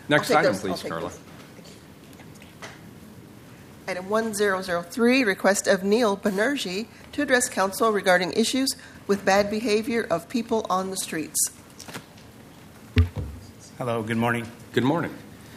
Next I'll take item, those. please, I'll take Carla. those. Item 1003, request of Neil Banerjee to address council regarding issues with bad behavior of people on the streets. Hello, good morning. Good morning.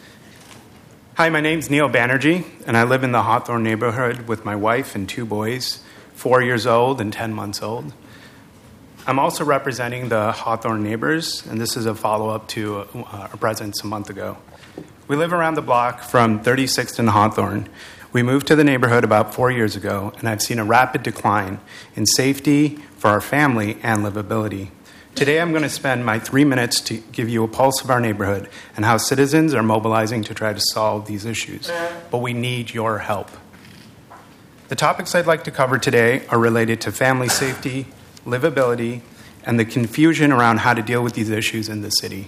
Hi, my name's Neil Banerjee, and I live in the Hawthorne neighborhood with my wife and 2 boys, 4 years old and 10 months old. I'm also representing the Hawthorne neighbors, and this is a follow-up to our presence a month ago. We live around the block from 36th and Hawthorne. We moved to the neighborhood about 4 years ago, and I've seen a rapid decline in safety for our family and livability. Today I'm going to spend my 3 minutes to give you a pulse of our neighborhood and how citizens are mobilizing to try to solve these issues. But we need your help. The topics I'd like to cover today are related to family safety, livability, and the confusion around how to deal with these issues in the city.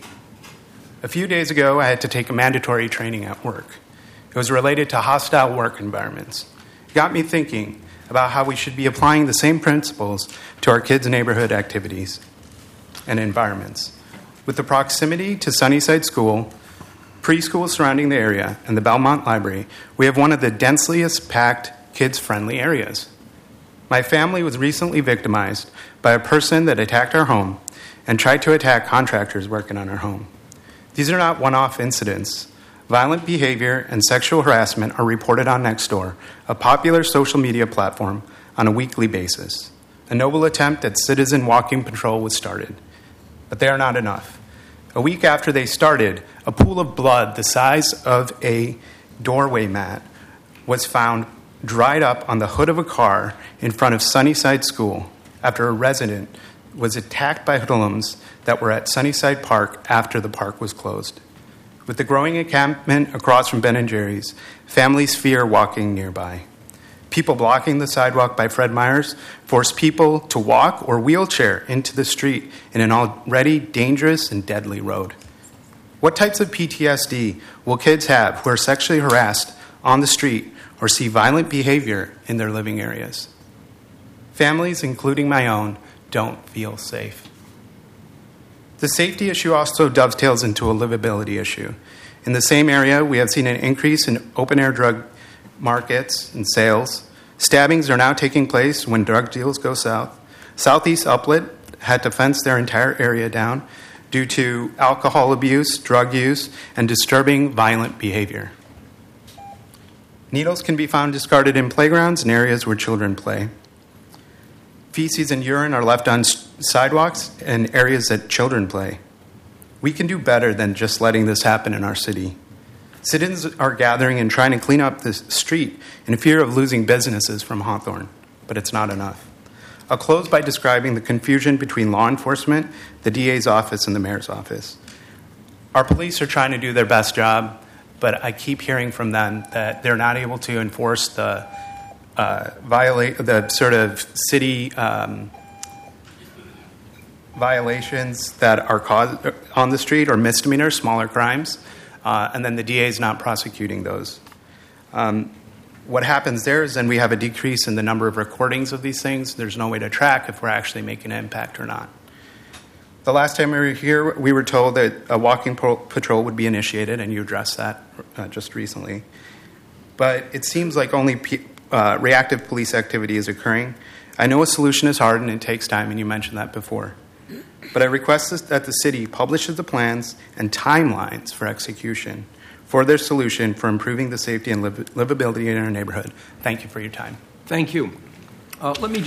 A few days ago, I had to take a mandatory training at work. It was related to hostile work environments. It got me thinking about how we should be applying the same principles to our kids' neighborhood activities and environments. With the proximity to Sunnyside School, preschool surrounding the area, and the Belmont Library, we have one of the densest packed, kids-friendly areas. My family was recently victimized by a person that attacked our home and tried to attack contractors working on our home. These are not one-off incidents. Violent behavior and sexual harassment are reported on Nextdoor, a popular social media platform, on a weekly basis. A noble attempt at citizen walking patrol was started. But they are not enough. A week after they started, a pool of blood the size of a doorway mat was found dried up on the hood of a car in front of Sunnyside School after a resident was attacked by hoodlums that were at Sunnyside Park after the park was closed. With the growing encampment across from Ben & Jerry's, families fear walking nearby. People blocking the sidewalk by Fred Meyer's force people to walk or wheelchair into the street in an already dangerous and deadly road. What types of PTSD will kids have who are sexually harassed on the street or see violent behavior in their living areas? Families, including my own, don't feel safe. The safety issue also dovetails into a livability issue. In the same area, we have seen an increase in open-air drug markets and sales. Stabbings are now taking place when drug deals go south. Southeast Uplet had to fence their entire area down due to alcohol abuse, drug use, and disturbing violent behavior. Needles can be found discarded in playgrounds and areas where children play. Feces and urine are left on sidewalks and areas that children play. We can do better than just letting this happen in our city. Citizens are gathering and trying to clean up the street in fear of losing businesses from Hawthorne, but it's not enough. I'll close by describing the confusion between law enforcement, the DA's office, and the mayor's office. Our police are trying to do their best job, but I keep hearing from them that they're not able to enforce the sort of city violations that are caused on the street or misdemeanors, smaller crimes, and then the DA is not prosecuting those. What happens there is then we have a decrease in the number of recordings of these things. There's no way to track if we're actually making an impact or not. The last time we were here, we were told that a walking patrol would be initiated, and you addressed that just recently. But it seems like only reactive police activity is occurring. I know a solution is hard and it takes time, and you mentioned that before. But I request that the city publishes the plans and timelines for execution for their solution for improving the safety and livability in our neighborhood. Thank you for your time. Thank you. Let me